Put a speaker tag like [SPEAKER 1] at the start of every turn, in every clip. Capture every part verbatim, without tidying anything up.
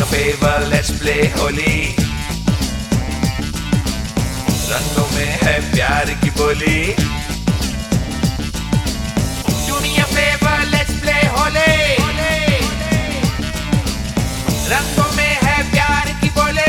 [SPEAKER 1] favor, let's play Holi. रंगों में है प्यार की बोली। Do me a favor, let's play Holi. रंगों में है प्यार की बोली।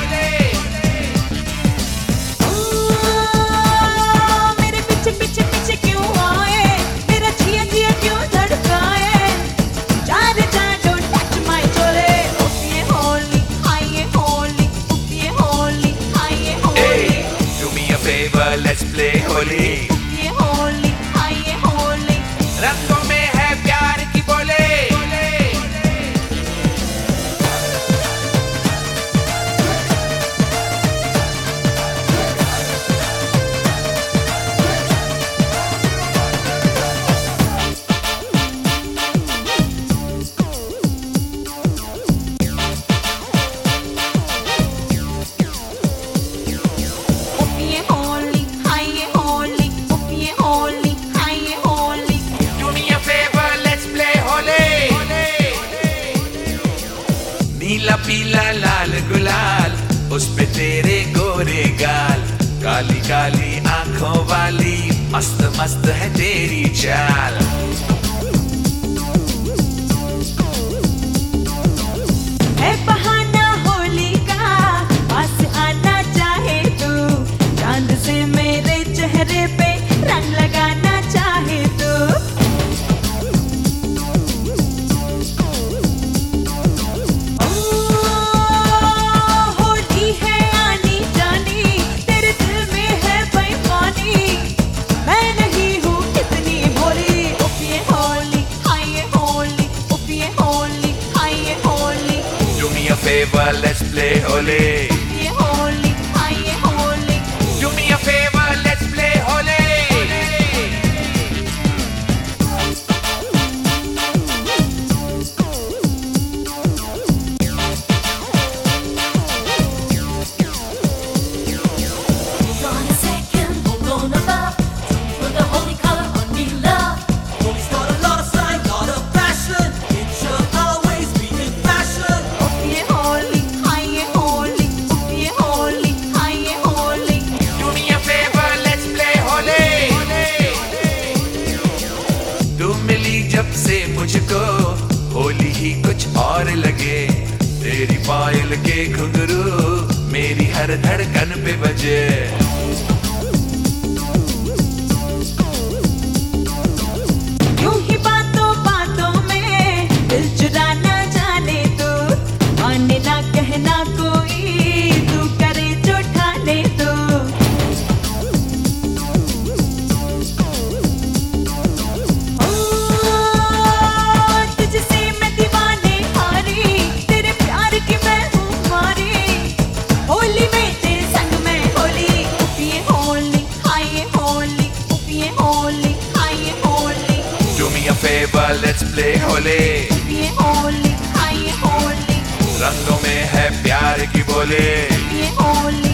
[SPEAKER 2] मेरे पीछे पीछे पीछे क्यों आए, मेरा जिया जिया क्यों धड़काए। चार चार don't touch my चोले। उपिए होली, आइए होली, उपिए होली, आइए Holi.
[SPEAKER 1] Do me a favor, let's play Holi.
[SPEAKER 2] उपिए Holi, आइए होली।
[SPEAKER 1] रंगों में है प्यार की बोली।
[SPEAKER 2] उपिए होली, आइए होली, उपिए होली, आइए Holi.
[SPEAKER 1] Do me a favor, let's play Holi. नीला पीला लाल गुलाल, उस पे तेरे गोरे गाल। काली काली आंखों वाली, मस्त मस्त है तेरी चाल।
[SPEAKER 2] है बहाना होली का, पास आना चाहे तू। चांद से मेरे चेहरे पे रंग लगाना चाहे तू। ओ, होली है आनी जानी, तेरे दिल में है बेईमानी। मैं नहीं हूँ इतनी भोली। उपिए होली, आइए होली, उपिए होली, आइए Holi.
[SPEAKER 1] Do me a favor, let's play Holi.
[SPEAKER 2] उपिए Holi, आइए Holi.
[SPEAKER 1] Do me a favor, let's play Holi.
[SPEAKER 3] Hold on a second, hold on a love. Don't put the holy color on me, love.
[SPEAKER 4] Holy's got a lot of style, lot of passion. It should always be in fashion.
[SPEAKER 2] उपिए Holi, आइए होली, उपिए होली, आइए Holi.
[SPEAKER 1] Do me a favor, let's play Holi. तू मिली जब से मुझको, होली ही कुछ और लगे। तेरी पायल के घुंघरू मेरी हर धड़कन पे बजे।
[SPEAKER 2] यूं ही बातों बातों में दिल चुराना जाने तू। माने ना कहना कोई, तू करे जो ठाने तू। ओ, तुझसे मैं दीवाने हारी, तेरे प्यार की मैं हूँ मारी। होली में तेरे संग में होली। उपिए होली, आइए होली, उपिए होली, आइए Holi.
[SPEAKER 1] Do me a favor, let's play Holi.
[SPEAKER 2] उपिए Holi, आइए होली।
[SPEAKER 1] रंगों में है प्यार की बोली।
[SPEAKER 2] उपिए होली,